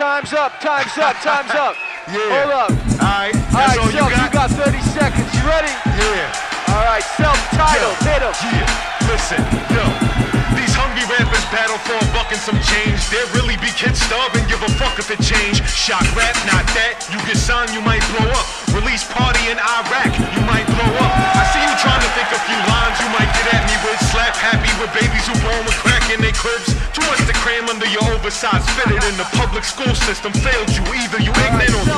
Time's up, time's up, time's up. Yeah. Hold up. Alright, Alright, that's all Self, you got 30 seconds. You ready? Yeah. Alright, self-titled, hit him. Yeah, listen, yo. These hungry rappers battle for a buck and some change. There really be kids starving, give a fuck if it change. Shock rap, not that. You get signed, you might blow up. Release party in Iraq, you might blow up. I see you trying to think a few lines you might get at me with. Slap happy with babies who born with crack in their cribs. Too much to cram under your oversized fitted, and the public school system failed you. Either you ignorant or